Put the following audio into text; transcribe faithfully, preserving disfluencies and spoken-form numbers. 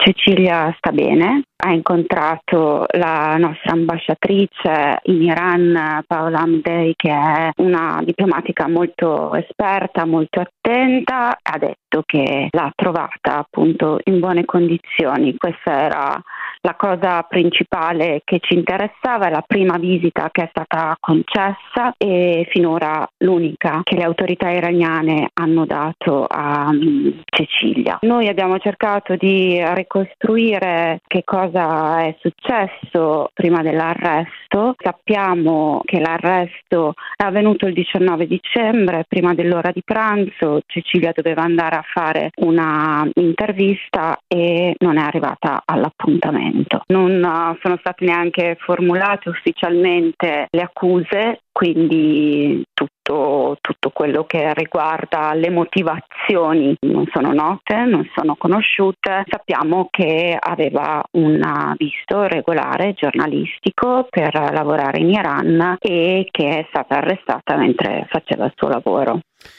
Cecilia sta bene, ha incontrato la nostra ambasciatrice in Iran, Paola Amdei, che è una diplomatica molto esperta, molto attenta, ha detto che l'ha trovata appunto in buone condizioni. Questa era la cosa principale che ci interessava, è la prima visita che è stata concessa e finora l'unica che le autorità iraniane hanno dato a um, Cecilia. Noi abbiamo cercato di ricostruire che cosa è successo prima dell'arresto. Sappiamo che l'arresto è avvenuto il diciannove dicembre, prima dell'ora di pranzo. Cecilia doveva andare a fare una intervista e non è arrivata all'appuntamento. Non uh, sono state neanche formulate ufficialmente le accuse, quindi tutto, tutto quello che riguarda le motivazioni non sono note, non sono conosciute. Sappiamo che aveva un visto regolare giornalistico per lavorare in Iran e che è stata arrestata mentre faceva il suo lavoro.